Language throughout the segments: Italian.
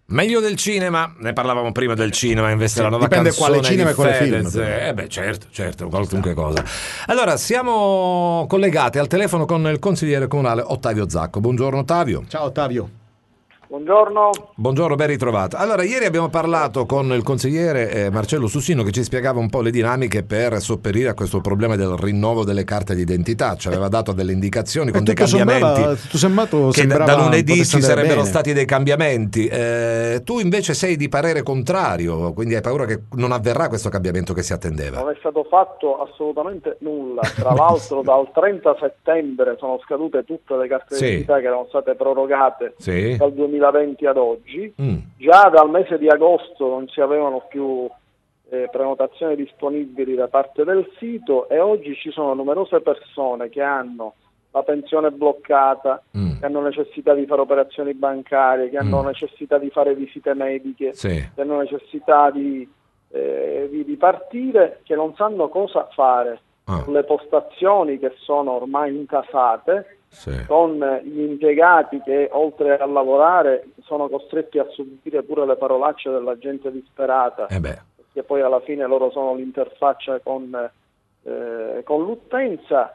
Meglio del cinema, ne parlavamo prima del cinema, invece la nuova dipende canzone quale cinema di e quale Fedez. film. Certo, qualunque cosa. Allora, siamo collegati al telefono con il consigliere comunale Ottavio Zacco. Buongiorno Ottavio. Ciao Ottavio. Buongiorno. Buongiorno, ben ritrovato. Allora, ieri abbiamo parlato con il consigliere Marcello Sussino che ci spiegava un po' le dinamiche per sopperire a questo problema del rinnovo delle carte d'identità. Ci aveva dato delle indicazioni con dei cambiamenti. Tutto sommato che sembrava da lunedì ci sarebbero bene. stati dei cambiamenti. Tu invece sei di parere contrario, quindi hai paura che non avverrà questo cambiamento che si attendeva. Non è stato fatto assolutamente nulla. Tra l'altro dal 30 settembre sono scadute tutte le carte d'identità che erano state prorogate dal 2020 ad oggi. Già dal mese di agosto non si avevano più prenotazioni disponibili da parte del sito e oggi ci sono numerose persone che hanno la pensione bloccata, che hanno necessità di fare operazioni bancarie, che hanno necessità di fare visite mediche, che hanno necessità di partire, che non sanno cosa fare con le postazioni che sono ormai intasate, con gli impiegati che oltre a lavorare sono costretti a subire pure le parolacce della gente disperata, perché poi alla fine loro sono l'interfaccia con l'utenza.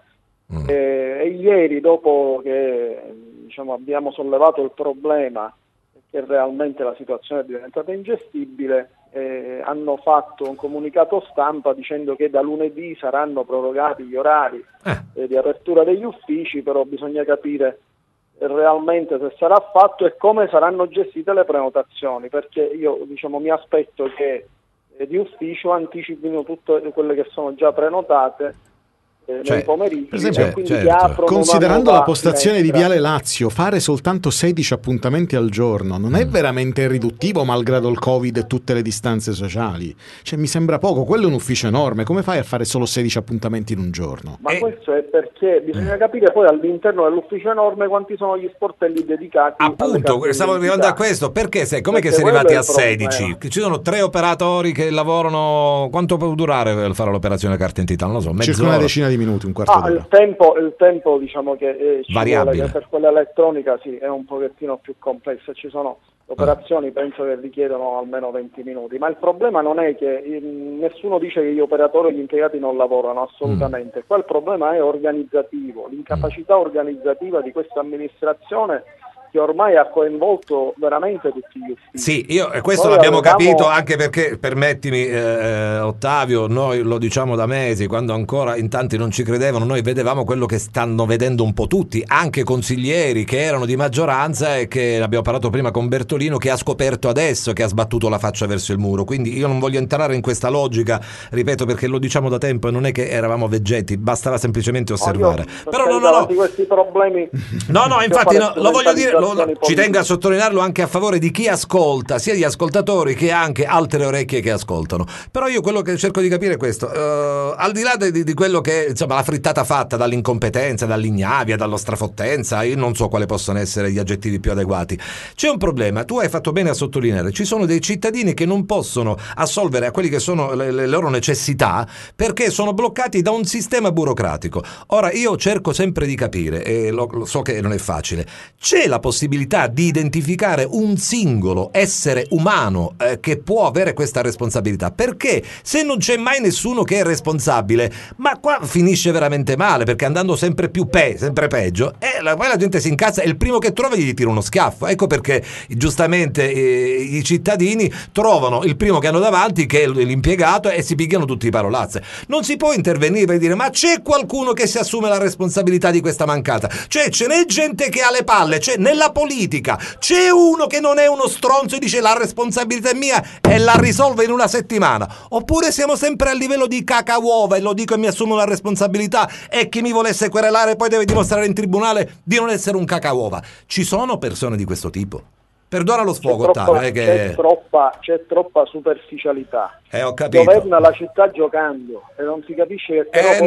E ieri, dopo che abbiamo sollevato il problema che realmente la situazione è diventata ingestibile, hanno fatto un comunicato stampa dicendo che da lunedì saranno prorogati gli orari di apertura degli uffici, però bisogna capire realmente se sarà fatto e come saranno gestite le prenotazioni, perché io mi aspetto che di ufficio anticipino tutte quelle che sono già prenotate nei pomeriggi, per esempio, e quindi aprono considerando la postazione di finestra. Viale Lazio, fare soltanto 16 appuntamenti al giorno non è veramente riduttivo malgrado il Covid e tutte le distanze sociali? Mi sembra poco. Quello è un ufficio enorme, come fai a fare solo 16 appuntamenti in un giorno? Ma questo è perché bisogna capire poi all'interno dell'ufficio enorme quanti sono gli sportelli dedicati. Appunto, stavo arrivando a questo, perché com'è che si è arrivati a 16? Ci sono 3 operatori che lavorano. Quanto può durare fare l'operazione carta d'identità? Non lo so, mezz'ora. Circa una decina di minuti, un quarto d'ora. Il tempo che ci variabile vuole, che per quella elettronica è un pochettino più complessa. Ci sono operazioni, penso che richiedono almeno 20 minuti, ma il problema non è che nessuno dice che gli operatori e gli impiegati non lavorano, assolutamente. Qua il problema è organizzativo, l'incapacità organizzativa di questa amministrazione che ormai ha coinvolto veramente tutti gli uffici. Sì, questo l'abbiamo capito, anche perché, permettimi Ottavio, noi lo diciamo da mesi, quando ancora in tanti non ci credevano, noi vedevamo quello che stanno vedendo un po' tutti, anche consiglieri che erano di maggioranza e che abbiamo parlato prima con Bertolino, che ha scoperto adesso, che ha sbattuto la faccia verso il muro. Quindi io non voglio entrare in questa logica, ripeto, perché lo diciamo da tempo e non è che eravamo veggenti, bastava semplicemente osservare. Però no. Di questi problemi infatti lo voglio dire, ci tengo a sottolinearlo anche a favore di chi ascolta, sia gli ascoltatori che anche altre orecchie che ascoltano. Però io quello che cerco di capire è questo, al di là di quello che insomma la frittata fatta dall'incompetenza, dall'ignavia, dallo strafottenza, io non so quali possono essere gli aggettivi più adeguati, c'è un problema. Tu hai fatto bene a sottolineare, ci sono dei cittadini che non possono assolvere a quelli che sono le loro necessità perché sono bloccati da un sistema burocratico. Ora io cerco sempre di capire, e lo so che non è facile, c'è la possibilità di identificare un singolo essere umano che può avere questa responsabilità, perché se non c'è mai nessuno che è responsabile, ma qua finisce veramente male, perché andando sempre più sempre peggio, poi la gente si incazza e il primo che trova gli tira uno schiaffo. Ecco perché giustamente i cittadini trovano il primo che hanno davanti, che è l'impiegato, e si pigliano tutti i parolazze. Non si può intervenire per dire: ma c'è qualcuno che si assume la responsabilità di questa mancata? Cioè, ce n'è gente che ha le palle, cioè nella politica c'è uno che non è uno stronzo e dice: la responsabilità è mia, e la risolve in una settimana? Oppure siamo sempre a livello di cacauova, e lo dico e mi assumo la responsabilità, e chi mi volesse querelare poi deve dimostrare in tribunale di non essere un cacauova? Ci sono persone di questo tipo? Perdona lo sfogo, Ottavio, c'è troppa superficialità. Ho capito. Governa la città giocando e non si capisce che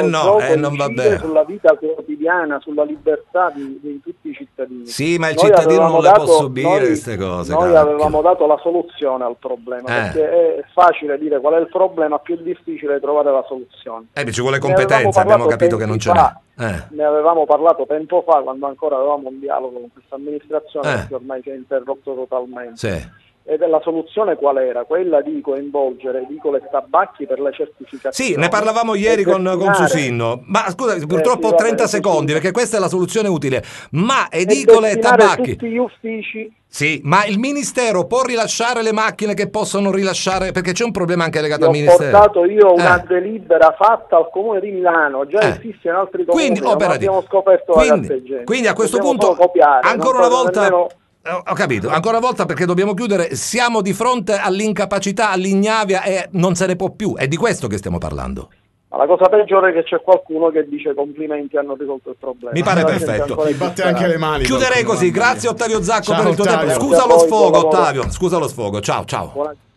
non va bene. Sulla vita quotidiana, sulla libertà di tutti i cittadini. Sì, ma il cittadino non le può subire queste cose. Noi avevamo dato la soluzione al problema, perché è facile dire qual è il problema, più difficile trovare la soluzione. Ci vuole competenza, abbiamo capito che non ce n'è. Ne avevamo parlato tempo fa, quando ancora avevamo un dialogo con questa amministrazione, che ormai si è interrotto totalmente. Sì. E la soluzione qual era? Quella di coinvolgere edicole e tabacchi per le certificazioni. Sì, ne parlavamo ieri con Susinno. Ma scusa, purtroppo ho 30 secondi, perché questa è la soluzione utile. Ma edicole e tabacchi... tutti gli uffici... Sì, ma il Ministero può rilasciare le macchine che possono rilasciare, perché c'è un problema anche legato al Ministero. Ho portato io una delibera fatta al Comune di Milano, già esiste in altri comuni, quindi, non abbiamo scoperto la carteggiale. Quindi a questo punto, ancora una volta... Ho capito, ancora una volta, perché dobbiamo chiudere, siamo di fronte all'incapacità, all'ignavia, e non se ne può più, è di questo che stiamo parlando. Ma la cosa peggiore è che c'è qualcuno che dice complimenti, hanno risolto il problema. Mi pare perfetto. Mi batte anche le mani. Chiuderei così, grazie Ottavio Zacco per il tuo tempo. Ottavio. Scusa lo sfogo, Ottavio, scusa lo sfogo, ciao. Buona...